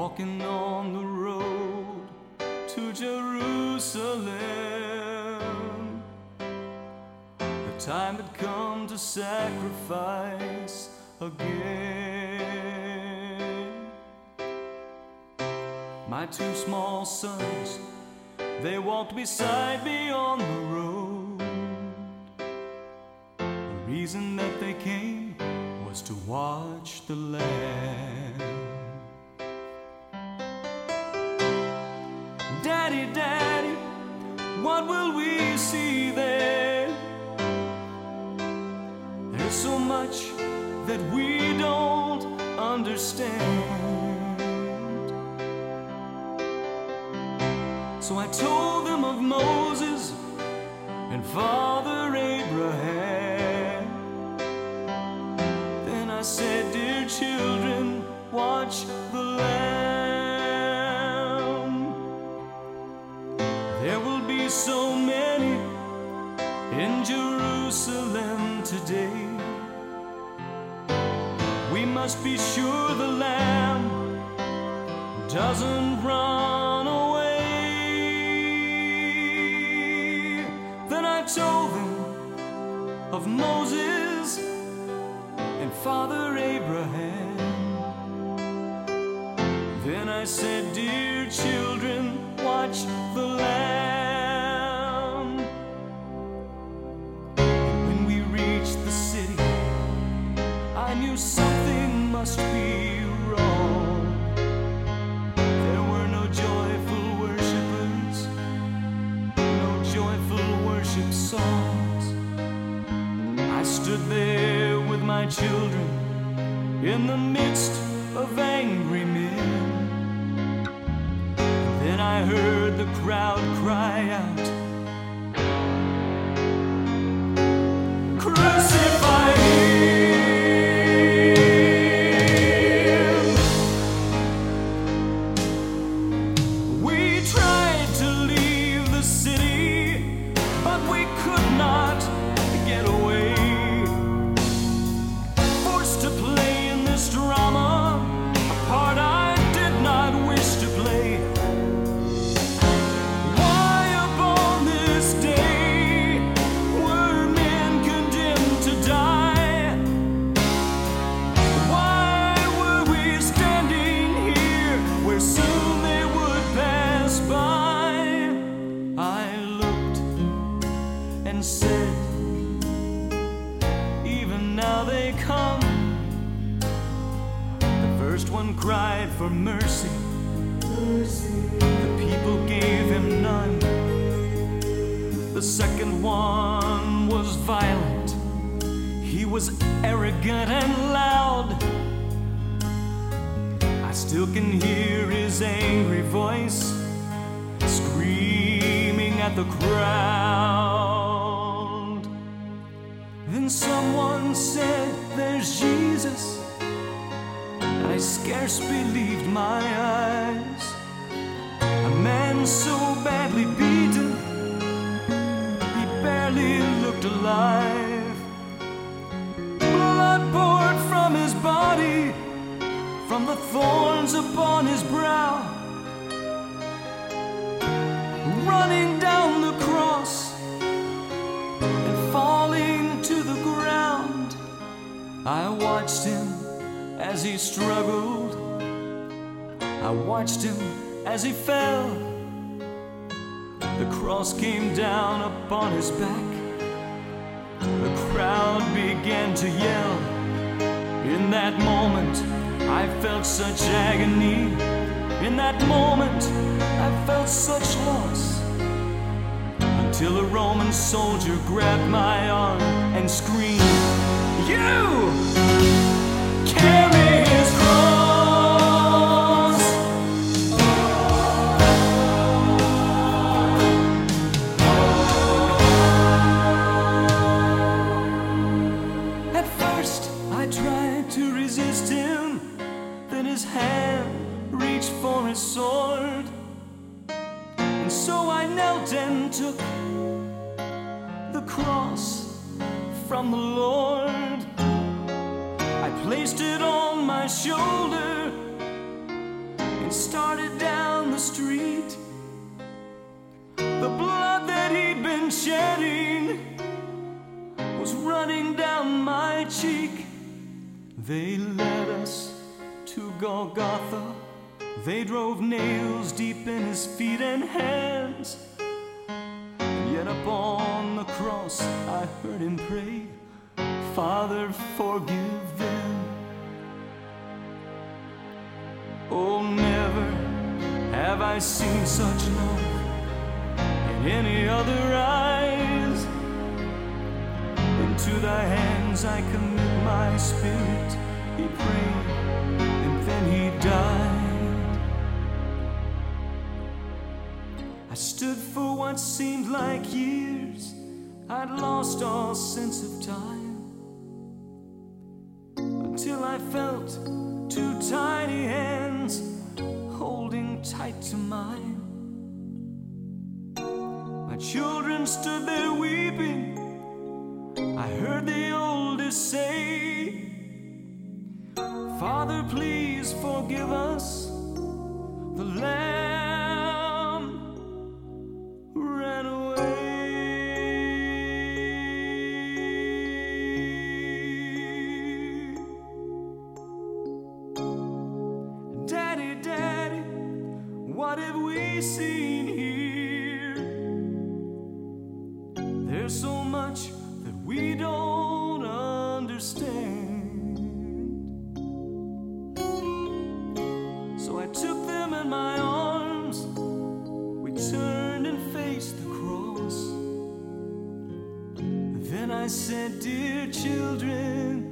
walking on the road to Jerusalem. The time had come to sacrifice again. My two small sons, they walked beside me on the road. The reason that they came was to watch the Lamb. Daddy, Daddy, what will we see there? There's so much that we don't understand. So I told them of Moses and Father Abraham. Then I said, dear children, watch the Lamb. There will be so many in Jerusalem today. We must be sure the Lamb doesn't run away. Then I told them of Moses and Father Abraham. Then I said, dear children, watch the Lamb. And when we reached the city, I knew something must be wrong. There were no joyful worshipers, no joyful worship songs. I stood there with my children in the midst of angry men. Then I heard the crowd cry out, crucify him! We tried to leave the city, but we could not get away. Forced to play in this drama, a part I did not wish to play. Why upon this day were men condemned to die? Why were we standing here where soon they would pass by? I looked and said, even now they come. The first one cried for mercy. The people gave him none. The second one was violent. He was arrogant and loud. I still can hear his angry voice screaming at the crowd. Then someone said, there's Jesus. I scarce believed my eyes. A man so badly beaten, he barely looked alive. Blood poured from his body, from the thorns upon his brow, running down the cross and falling to the ground. I watched him as he struggled. I watched him as he fell. The cross came down upon his back. The crowd began to yell. In that moment, I felt such agony. In that moment, I felt such loss. Until a Roman soldier grabbed my arm and screamed, you! Carry his cross. At first I tried to resist him. Then his hand reached for his sword, and so I knelt and took the cross from the Lord. I placed it on my shoulder and and started down the street. The blood that he'd been shedding was running down my cheek. They led us to Golgotha. They drove nails deep in his feet and hands. Yet upon the cross I heard him pray, Father, forgive them. Oh, never have I seen such love in any other eyes. Into thy hands I commit my spirit, he prayed, and then he died. I stood for what seemed like years. I'd lost all sense of time, until I felt two tiny hands holding tight to mine. My children stood there weeping. I heard the oldest say, Father, please forgive us. The lamb ran away. Daddy, Daddy, what have we seen here? There's so much that we don't understand. So I took them in my arms. We turned and faced the cross. Then I said, dear children,